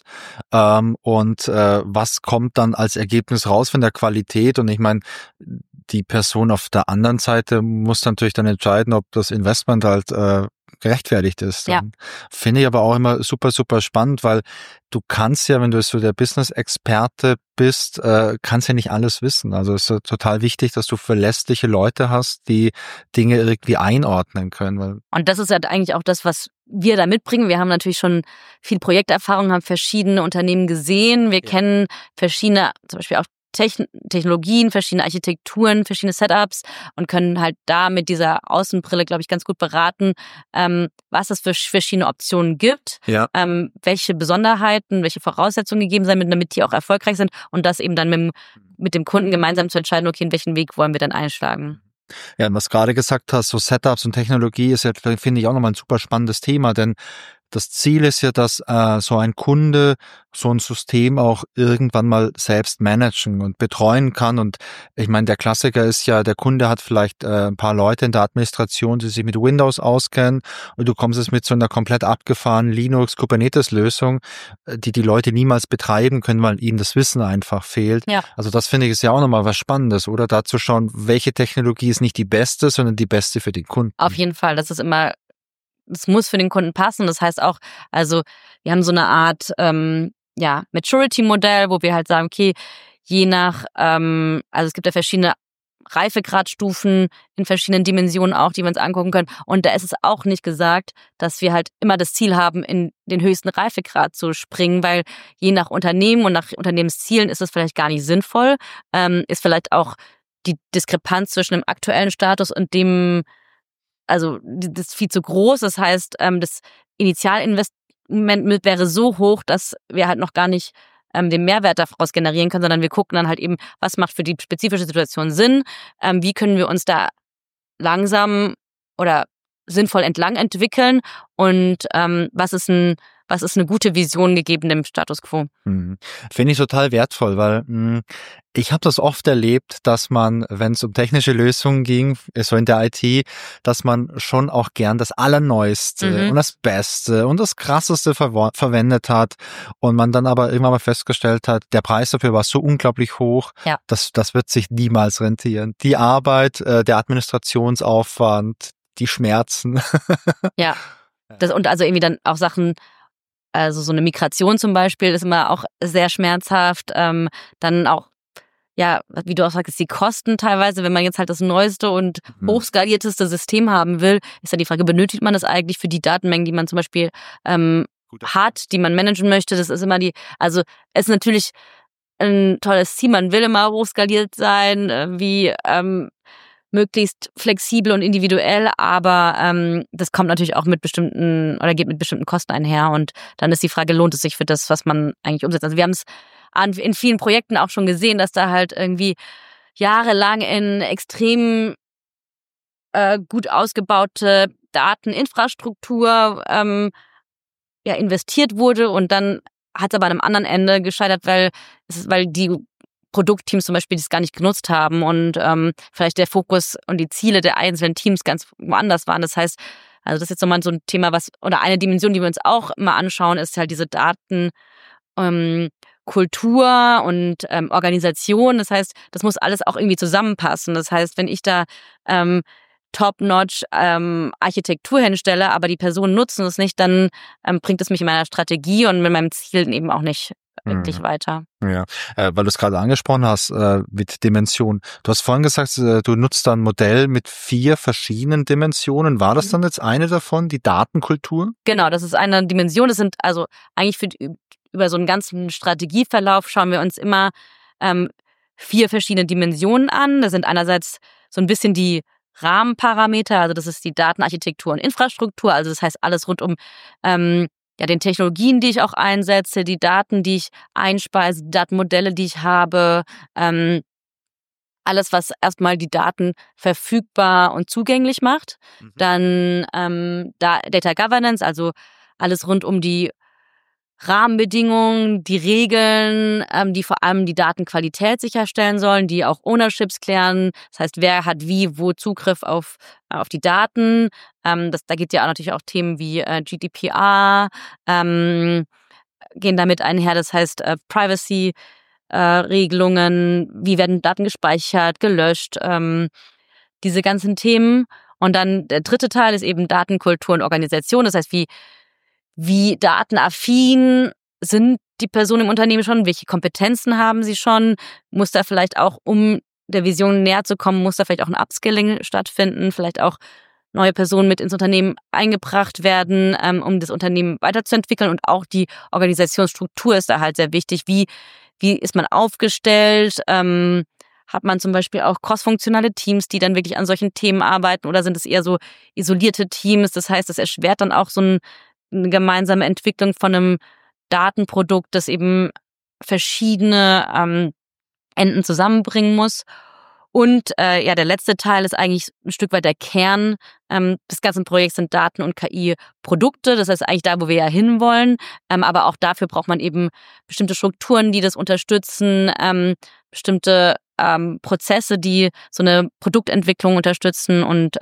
und was kommt dann als Ergebnis raus von der Qualität. Und ich meine, die Person auf der anderen Seite muss natürlich dann entscheiden, ob das Investment halt gerechtfertigt ist. Ja. Finde ich aber auch immer super, super spannend, weil du kannst ja, wenn du so der Business-Experte bist, kannst ja nicht alles wissen. Also es ist total wichtig, dass du verlässliche Leute hast, die Dinge irgendwie einordnen können. Und das ist halt eigentlich auch das, was wir da mitbringen. Wir haben natürlich schon viel Projekterfahrung, haben verschiedene Unternehmen gesehen. Wir kennen verschiedene, zum Beispiel auch Technologien, verschiedene Architekturen, verschiedene Setups und können halt da mit dieser Außenbrille, glaube ich, ganz gut beraten, was es für verschiedene Optionen gibt, welche Besonderheiten, welche Voraussetzungen gegeben sein, damit die auch erfolgreich sind und das eben dann mit dem Kunden gemeinsam zu entscheiden, okay, in welchen Weg wollen wir dann einschlagen. Ja, und was gerade gesagt hast, so Setups und Technologie ist ja, finde ich, auch nochmal ein super spannendes Thema, denn das Ziel ist ja, dass so ein Kunde so ein System auch irgendwann mal selbst managen und betreuen kann. Und ich meine, der Klassiker ist ja, der Kunde hat vielleicht ein paar Leute in der Administration, die sich mit Windows auskennen, und du kommst jetzt mit so einer komplett abgefahrenen Linux-Kubernetes-Lösung, die Leute niemals betreiben können, weil ihnen das Wissen einfach fehlt. Ja. Also das finde ich ist ja auch nochmal was Spannendes, oder? Da zu schauen, welche Technologie ist nicht die beste, sondern die beste für den Kunden. Auf jeden Fall, das muss für den Kunden passen. Das heißt auch, also wir haben so eine Art Maturity-Modell, wo wir halt sagen, okay, je nach, also es gibt ja verschiedene Reifegradstufen in verschiedenen Dimensionen auch, die wir uns angucken können. Und da ist es auch nicht gesagt, dass wir halt immer das Ziel haben, in den höchsten Reifegrad zu springen, weil je nach Unternehmen und nach Unternehmenszielen ist es vielleicht gar nicht sinnvoll, ist vielleicht auch die Diskrepanz zwischen dem aktuellen Status und dem, also das ist viel zu groß. Das heißt, das Initialinvestment wäre so hoch, dass wir halt noch gar nicht den Mehrwert daraus generieren können, sondern wir gucken dann halt eben, was macht für die spezifische Situation Sinn, wie können wir uns da langsam oder sinnvoll entlang entwickeln und was ist eine gute Vision gegeben dem Status quo. Finde ich total wertvoll, weil ich habe das oft erlebt, dass man, wenn es um technische Lösungen ging, so in der IT, dass man schon auch gern das Allerneueste und das Beste und das Krasseste verwendet hat und man dann aber irgendwann mal festgestellt hat, der Preis dafür war so unglaublich hoch, das wird sich niemals rentieren. Die Arbeit, der Administrationsaufwand, die Schmerzen. Ja, und also irgendwie dann auch Sachen, also so eine Migration zum Beispiel ist immer auch sehr schmerzhaft. Dann auch, ja, wie du auch sagst, die Kosten teilweise, wenn man jetzt halt das neueste und hochskalierteste System haben will, ist ja die Frage, benötigt man das eigentlich für die Datenmengen, die man zum Beispiel hat, die man managen möchte? Das ist immer also es ist natürlich ein tolles Ziel, man will immer hochskaliert sein, wie möglichst flexibel und individuell, aber das kommt natürlich auch mit bestimmten oder geht mit bestimmten Kosten einher und dann ist die Frage, lohnt es sich für das, was man eigentlich umsetzt? Also wir haben es in vielen Projekten auch schon gesehen, dass da halt irgendwie jahrelang in extrem gut ausgebaute Dateninfrastruktur investiert wurde und dann hat es aber an einem anderen Ende gescheitert, weil die Produktteams zum Beispiel das gar nicht genutzt haben und vielleicht der Fokus und die Ziele der einzelnen Teams ganz woanders waren. Das heißt, also das ist jetzt nochmal so ein Thema, oder eine Dimension, die wir uns auch immer anschauen, ist halt diese Datenkultur und Organisation. Das heißt, das muss alles auch irgendwie zusammenpassen. Das heißt, wenn ich da Top-Notch Architektur hinstelle, aber die Personen nutzen es nicht, dann bringt es mich in meiner Strategie und mit meinem Ziel eben auch nicht wirklich weiter. Ja, weil du es gerade angesprochen hast mit Dimension. Du hast vorhin gesagt, du nutzt da ein Modell mit 4 verschiedenen Dimensionen. War das dann jetzt eine davon, die Datenkultur? Genau, das ist eine Dimension. Das sind also eigentlich über so einen ganzen Strategieverlauf schauen wir uns immer 4 verschiedene Dimensionen an. Das sind einerseits so ein bisschen die Rahmenparameter, also das ist die Datenarchitektur und Infrastruktur, also das heißt alles rund um den Technologien, die ich auch einsetze, die Daten, die ich einspeise, die Datenmodelle, die ich habe, alles, was erstmal die Daten verfügbar und zugänglich macht. Dann Data Governance, also alles rund um die Rahmenbedingungen, die Regeln, die vor allem die Datenqualität sicherstellen sollen, die auch Ownerships klären. Das heißt, wer hat wie, wo Zugriff auf die Daten. Da geht ja auch natürlich auch Themen wie GDPR, gehen damit einher. Das heißt, Privacy, Regelungen, wie werden Daten gespeichert, gelöscht, diese ganzen Themen. Und dann der dritte Teil ist eben Datenkultur und Organisation. Das heißt, wie datenaffin sind die Personen im Unternehmen schon, welche Kompetenzen haben sie schon, muss da vielleicht auch, um der Vision näher zu kommen, muss da vielleicht auch ein Upskilling stattfinden, vielleicht auch neue Personen mit ins Unternehmen eingebracht werden, um das Unternehmen weiterzuentwickeln. Und auch die Organisationsstruktur ist da halt sehr wichtig. Wie ist man aufgestellt? Hat man zum Beispiel auch crossfunktionale Teams, die dann wirklich an solchen Themen arbeiten, oder sind es eher so isolierte Teams? Das heißt, das erschwert dann auch so eine gemeinsame Entwicklung von einem Datenprodukt, das eben verschiedene Enden zusammenbringen muss. Und der letzte Teil ist eigentlich ein Stück weit der Kern des ganzen Projekts, sind Daten- und KI-Produkte. Das heißt eigentlich da, wo wir ja hinwollen. Aber auch dafür braucht man eben bestimmte Strukturen, die das unterstützen, bestimmte Prozesse, die so eine Produktentwicklung unterstützen. Und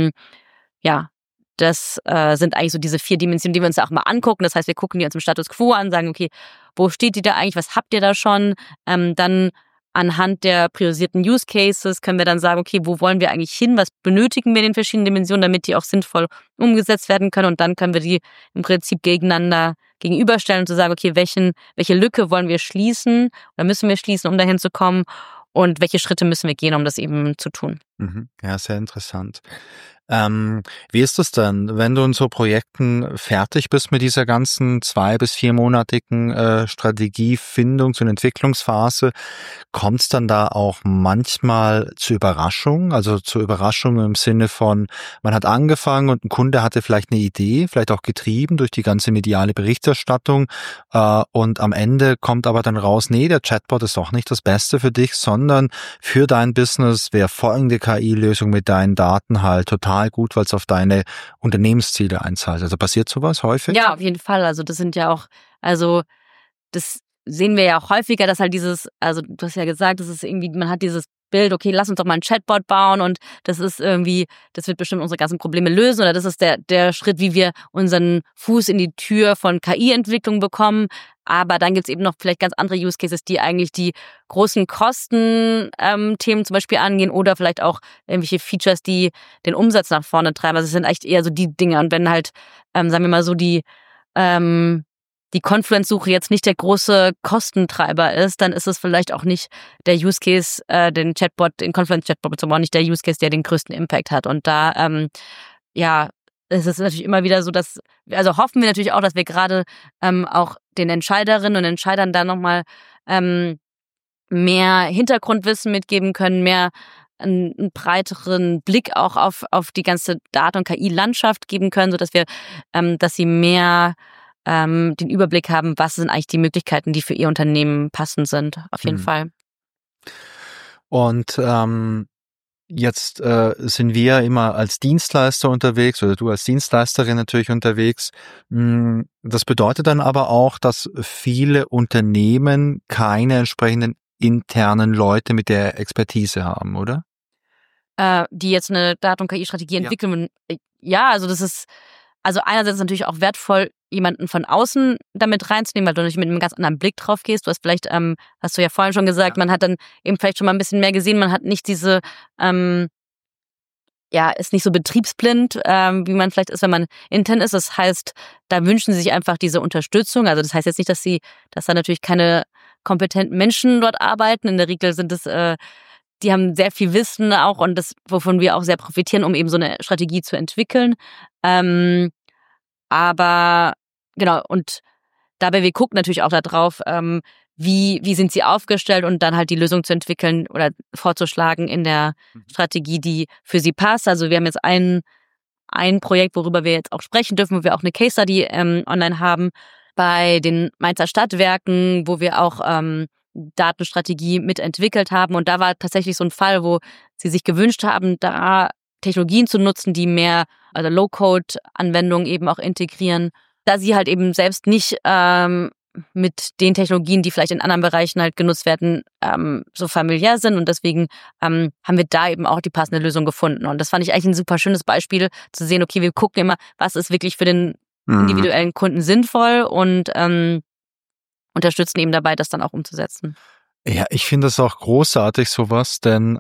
das sind eigentlich so diese 4 Dimensionen, die wir uns auch mal angucken. Das heißt, wir gucken die uns im Status Quo an, sagen, okay, wo steht die da eigentlich, was habt ihr da schon? Dann anhand der priorisierten Use Cases können wir dann sagen, okay, wo wollen wir eigentlich hin? Was benötigen wir in den verschiedenen Dimensionen, damit die auch sinnvoll umgesetzt werden können? Und dann können wir die im Prinzip gegenüberstellen und zu sagen, okay, welche Lücke wollen wir schließen oder müssen wir schließen, um dahin zu kommen? Und welche Schritte müssen wir gehen, um das eben zu tun? Ja, sehr interessant. Wie ist das denn, wenn du in so Projekten fertig bist mit dieser ganzen 2- bis 4-monatigen Strategiefindungs- und Entwicklungsphase? Kommt es dann da auch manchmal zu Überraschungen? Also zu Überraschungen im Sinne von, man hat angefangen und ein Kunde hatte vielleicht eine Idee, vielleicht auch getrieben durch die ganze mediale Berichterstattung, und am Ende kommt aber dann raus, nee, der Chatbot ist doch nicht das Beste für dich, sondern für dein Business wäre folgende KI-Lösung mit deinen Daten halt total gut, weil es auf deine Unternehmensziele einzahlt. Also passiert sowas häufig? Ja, auf jeden Fall. Also das sind ja auch, das sehen wir ja auch häufiger, dass halt du hast ja gesagt, das ist irgendwie, man hat dieses Bild, okay, lass uns doch mal ein Chatbot bauen und das wird bestimmt unsere ganzen Probleme lösen, oder das ist der Schritt, wie wir unseren Fuß in die Tür von KI-Entwicklung bekommen. Aber dann gibt's eben noch vielleicht ganz andere Use Cases, die eigentlich die großen Kosten-Themen zum Beispiel angehen, oder vielleicht auch irgendwelche Features, die den Umsatz nach vorne treiben. Also es sind echt eher so die Dinge. Und wenn halt, sagen wir mal so, die Confluence-Suche jetzt nicht der große Kostentreiber ist, dann ist es vielleicht auch nicht der Use Case, den Confluence-Chatbot zu bauen, nicht der Use Case, der den größten Impact hat. Und da, es ist natürlich immer wieder so, also hoffen wir natürlich auch, dass wir gerade auch den Entscheiderinnen und Entscheidern da nochmal mehr Hintergrundwissen mitgeben können, mehr einen breiteren Blick auch auf die ganze Daten- und KI-Landschaft geben können, sodass dass sie mehr den Überblick haben, was sind eigentlich die Möglichkeiten, die für ihr Unternehmen passend sind. Auf jeden Fall. Und jetzt sind wir immer als Dienstleister unterwegs, oder du als Dienstleisterin natürlich unterwegs. Das bedeutet dann aber auch, dass viele Unternehmen keine entsprechenden internen Leute mit der Expertise haben, oder? Die jetzt eine Daten- und KI-Strategie entwickeln. Ja, also das ist einerseits natürlich auch wertvoll, jemanden von außen damit reinzunehmen, weil du natürlich mit einem ganz anderen Blick drauf gehst. Du hast vielleicht, hast du ja vorhin schon gesagt, man hat dann eben vielleicht schon mal ein bisschen mehr gesehen, man hat nicht diese, ist nicht so betriebsblind, wie man vielleicht ist, wenn man intern ist. Das heißt, da wünschen sie sich einfach diese Unterstützung. Also das heißt jetzt nicht, dass da natürlich keine kompetenten Menschen dort arbeiten. In der Regel sind es, die haben sehr viel Wissen auch, und das, wovon wir auch sehr profitieren, um eben so eine Strategie zu entwickeln. Aber genau, und dabei, wir gucken natürlich auch darauf, wie sind sie aufgestellt, und dann halt die Lösung zu entwickeln oder vorzuschlagen in der Strategie, die für sie passt. Also wir haben jetzt ein Projekt, worüber wir jetzt auch sprechen dürfen, wo wir auch eine Case Study online haben bei den Mainzer Stadtwerken, wo wir auch Datenstrategie mitentwickelt haben. Und da war tatsächlich so ein Fall, wo sie sich gewünscht haben, da Technologien zu nutzen, die mehr, also Low-Code-Anwendungen eben auch integrieren, da sie halt eben selbst nicht mit den Technologien, die vielleicht in anderen Bereichen halt genutzt werden, so familiär sind. Und deswegen haben wir da eben auch die passende Lösung gefunden. Und das fand ich eigentlich ein super schönes Beispiel, zu sehen, okay, wir gucken immer, was ist wirklich für den individuellen Kunden sinnvoll und unterstützen eben dabei, das dann auch umzusetzen. Ja, ich finde das auch großartig, sowas, denn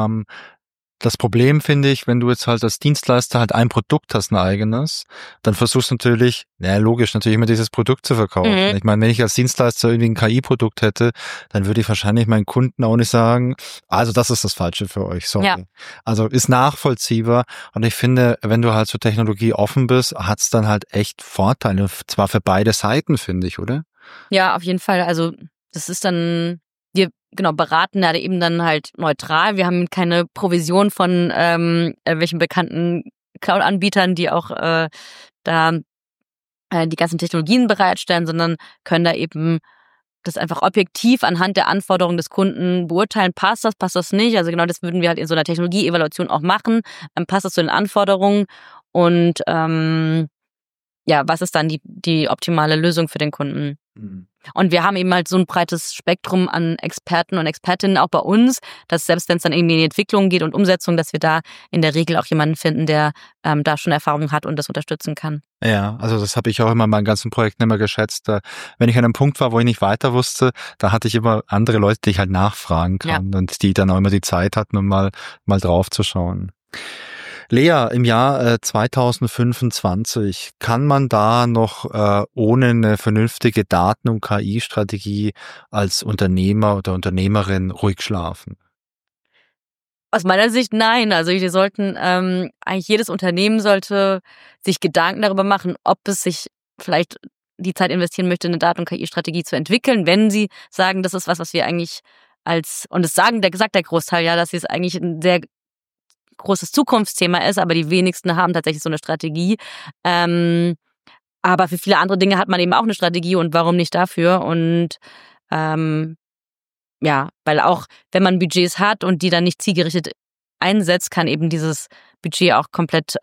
das Problem finde ich, wenn du jetzt halt als Dienstleister halt ein Produkt hast, ein eigenes, dann versuchst du natürlich, logisch, natürlich immer dieses Produkt zu verkaufen. Ich meine, wenn ich als Dienstleister irgendwie ein KI-Produkt hätte, dann würde ich wahrscheinlich meinen Kunden auch nicht sagen, also das ist das Falsche für euch, sorry. Ja. Also ist nachvollziehbar und ich finde, wenn du halt so Technologie offen bist, hat's dann halt echt Vorteile, zwar für beide Seiten, finde ich, oder? Ja, auf jeden Fall. Also das ist dann, wir beraten da eben dann halt neutral. Wir haben keine Provision von welchen bekannten Cloud-Anbietern, die auch da die ganzen Technologien bereitstellen, sondern können da eben das einfach objektiv anhand der Anforderungen des Kunden beurteilen. Passt das nicht? Also genau das würden wir halt in so einer Technologie-Evaluation auch machen. Passt das zu den Anforderungen? Und was ist dann die optimale Lösung für den Kunden? Und wir haben eben halt so ein breites Spektrum an Experten und Expertinnen auch bei uns, dass selbst wenn es dann irgendwie in die Entwicklung geht und Umsetzung, dass wir da in der Regel auch jemanden finden, der da schon Erfahrung hat und das unterstützen kann. Ja, also das habe ich auch immer in meinen ganzen Projekten immer geschätzt. Wenn ich an einem Punkt war, wo ich nicht weiter wusste, da hatte ich immer andere Leute, die ich halt nachfragen kann und die dann auch immer die Zeit hatten, um mal drauf zu schauen. Lea, im Jahr 2025, kann man da noch ohne eine vernünftige Daten- und KI-Strategie als Unternehmer oder Unternehmerin ruhig schlafen? Aus meiner Sicht nein. Also wir sollten, eigentlich jedes Unternehmen sollte sich Gedanken darüber machen, ob es sich vielleicht die Zeit investieren möchte, eine Daten- und KI-Strategie zu entwickeln, wenn sie sagen, das ist was wir eigentlich und das sagt der Großteil ja, dass sie es eigentlich ein sehr großes Zukunftsthema ist, aber die wenigsten haben tatsächlich so eine Strategie. Aber für viele andere Dinge hat man eben auch eine Strategie und warum nicht dafür? Und weil auch, wenn man Budgets hat und die dann nicht zielgerichtet einsetzt, kann eben dieses Budget auch komplett,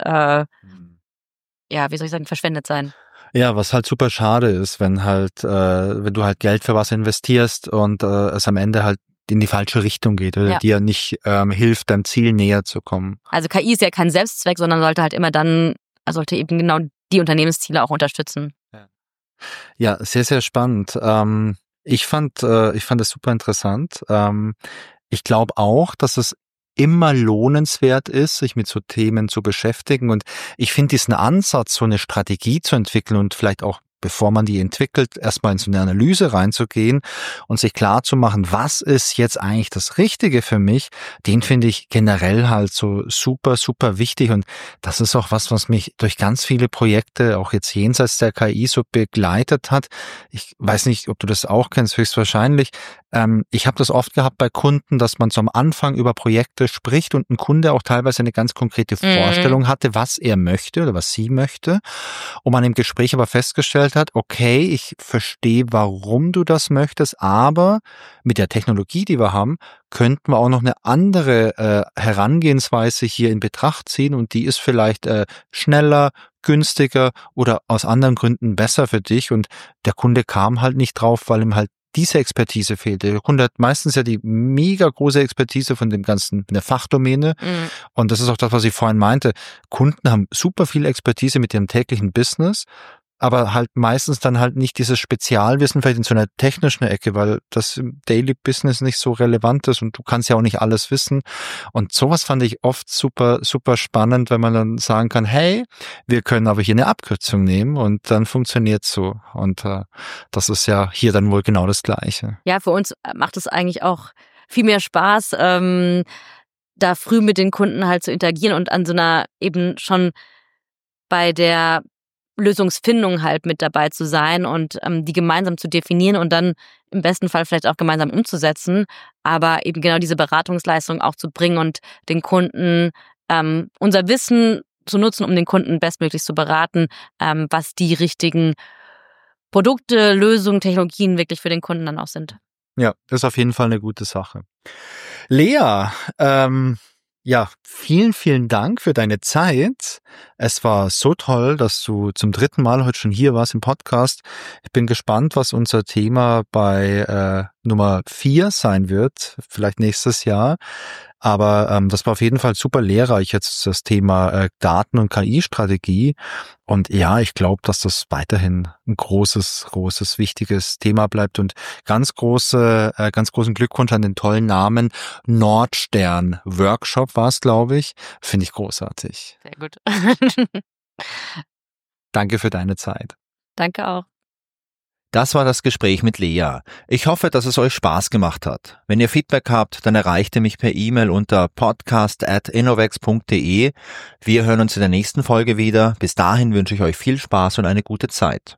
verschwendet sein. Ja, was halt super schade ist, wenn du halt Geld für was investierst und es am Ende halt in die falsche Richtung geht oder dir nicht hilft, deinem Ziel näher zu kommen. Also KI ist ja kein Selbstzweck, sondern sollte eben genau die Unternehmensziele auch unterstützen. Ja, sehr, sehr spannend. Ich fand es super interessant. Ich glaube auch, dass es immer lohnenswert ist, sich mit so Themen zu beschäftigen. Und ich finde diesen Ansatz, so eine Strategie zu entwickeln und vielleicht auch, bevor man die entwickelt, erstmal in so eine Analyse reinzugehen und sich klar zu machen, was ist jetzt eigentlich das Richtige für mich, den finde ich generell halt so super, super wichtig. Und das ist auch was mich durch ganz viele Projekte, auch jetzt jenseits der KI, so begleitet hat. Ich weiß nicht, ob du das auch kennst, höchstwahrscheinlich. Ich habe das oft gehabt bei Kunden, dass man so am Anfang über Projekte spricht und ein Kunde auch teilweise eine ganz konkrete Vorstellung hatte, was er möchte oder was sie möchte. Und man im Gespräch aber festgestellt hat, okay, ich verstehe, warum du das möchtest, aber mit der Technologie, die wir haben, könnten wir auch noch eine andere Herangehensweise hier in Betracht ziehen und die ist vielleicht schneller, günstiger oder aus anderen Gründen besser für dich. Und der Kunde kam halt nicht drauf, weil ihm halt diese Expertise fehlte. Der Kunde hat meistens ja die mega große Expertise von dem ganzen, in der Fachdomäne. Und das ist auch das, was ich vorhin meinte. Kunden haben super viel Expertise mit ihrem täglichen Business, aber halt meistens dann halt nicht dieses Spezialwissen vielleicht in so einer technischen Ecke, weil das im Daily Business nicht so relevant ist und du kannst ja auch nicht alles wissen. Und sowas fand ich oft super, super spannend, wenn man dann sagen kann, hey, wir können aber hier eine Abkürzung nehmen und dann funktioniert's so. Und das ist ja hier dann wohl genau das Gleiche. Ja, für uns macht es eigentlich auch viel mehr Spaß, da früh mit den Kunden halt zu interagieren und an so einer eben schon bei der Lösungsfindung halt mit dabei zu sein und die gemeinsam zu definieren und dann im besten Fall vielleicht auch gemeinsam umzusetzen, aber eben genau diese Beratungsleistung auch zu bringen und den Kunden unser Wissen zu nutzen, um den Kunden bestmöglich zu beraten, was die richtigen Produkte, Lösungen, Technologien wirklich für den Kunden dann auch sind. Ja, das ist auf jeden Fall eine gute Sache. Lea, Ja, vielen, vielen Dank für deine Zeit. Es war so toll, dass du zum 3. Mal heute schon hier warst im Podcast. Ich bin gespannt, was unser Thema bei Nummer 4 sein wird, vielleicht nächstes Jahr. Aber das war auf jeden Fall super lehrreich jetzt das Thema Daten- und KI-Strategie. Und ja, ich glaube, dass das weiterhin ein großes, wichtiges Thema bleibt. Und ganz großen Glückwunsch an den tollen Namen. Nordstern Workshop war es, glaube ich. Finde ich großartig. Sehr gut. Danke für deine Zeit. Danke auch. Das war das Gespräch mit Lea. Ich hoffe, dass es euch Spaß gemacht hat. Wenn ihr Feedback habt, dann erreicht ihr mich per E-Mail unter podcast@innovex.de. Wir hören uns in der nächsten Folge wieder. Bis dahin wünsche ich euch viel Spaß und eine gute Zeit.